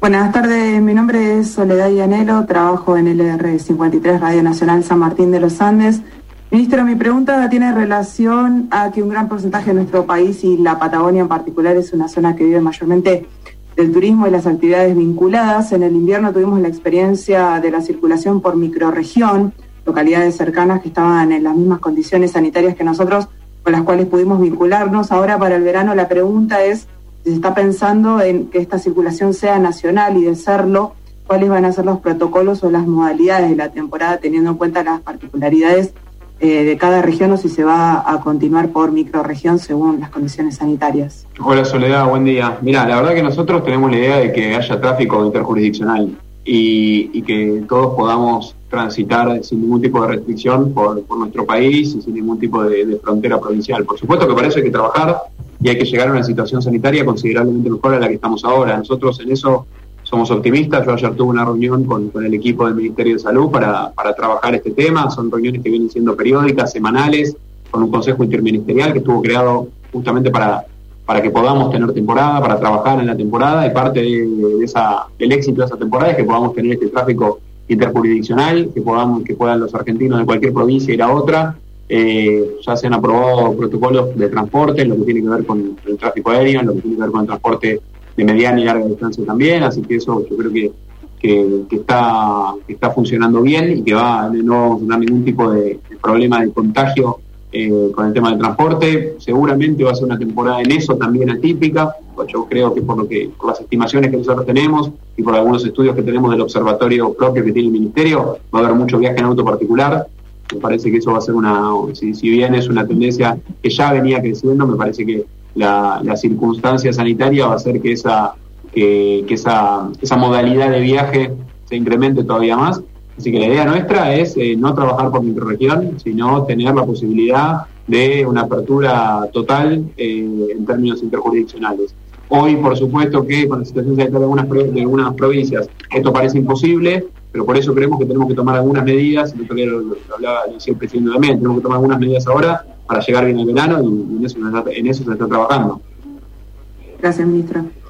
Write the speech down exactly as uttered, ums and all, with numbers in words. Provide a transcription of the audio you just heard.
Buenas tardes, mi nombre es Soledad Llanelo, trabajo en L R cincuenta y tres Radio Nacional San Martín de los Andes. Ministro, mi pregunta tiene relación a que un gran porcentaje de nuestro país y la Patagonia en particular es una zona que vive mayormente del turismo y las actividades vinculadas. En el invierno tuvimos la experiencia de la circulación por microrregión, localidades cercanas que estaban en las mismas condiciones sanitarias que nosotros, con las cuales pudimos vincularnos. Ahora para el verano la pregunta es, si se está pensando en que esta circulación sea nacional y de serlo, ¿cuáles van a ser los protocolos o las modalidades de la temporada teniendo en cuenta las particularidades eh, de cada región o si se va a continuar por microrregión según las condiciones sanitarias? Hola Soledad, buen día. Mira, la verdad que nosotros tenemos la idea de que haya tráfico interjurisdiccional y, y que todos podamos transitar sin ningún tipo de restricción por, por nuestro país y sin ningún tipo de, de frontera provincial. Por supuesto que para eso hay que trabajar y hay que llegar a una situación sanitaria considerablemente mejor a la que estamos ahora. Nosotros en eso somos optimistas. Yo ayer tuve una reunión con, con el equipo del Ministerio de Salud para, para trabajar este tema. Son reuniones que vienen siendo periódicas, semanales, con un consejo interministerial que estuvo creado justamente para, para que podamos tener temporada, para trabajar en la temporada, y parte de, de esa, del éxito de esa temporada es que podamos tener este tráfico interjurisdiccional, que podamos, que puedan los argentinos de cualquier provincia ir a otra. Eh, ya se han aprobado protocolos de transporte en lo que tiene que ver con el tráfico aéreo, en lo que tiene que ver con el transporte de mediana y larga distancia también, así que eso yo creo que, que, que, está, que está funcionando bien y que va no tener ningún tipo de, de problema de contagio eh, con el tema del transporte. Seguramente va a ser una temporada en eso también atípica. Yo creo que por lo que por las estimaciones que nosotros tenemos y por algunos estudios que tenemos del observatorio propio que tiene el Ministerio, va a haber mucho viaje en auto particular. Me parece que eso va a ser una, si, si bien es una tendencia que ya venía creciendo, me parece que la, la circunstancia sanitaria va a hacer que esa que, que esa, esa modalidad de viaje se incremente todavía más. Así que la idea nuestra es eh, no trabajar por microrregión, sino tener la posibilidad de una apertura total eh, en términos interjurisdiccionales. Hoy, por supuesto, que con la situación sanitaria de algunas, de algunas provincias esto parece imposible, pero por eso creemos que tenemos que tomar algunas medidas, el otro día lo, lo hablaba lo decía el presidente también, tenemos que tomar algunas medidas ahora para llegar bien al verano y en eso, en eso se está trabajando. Gracias, ministra.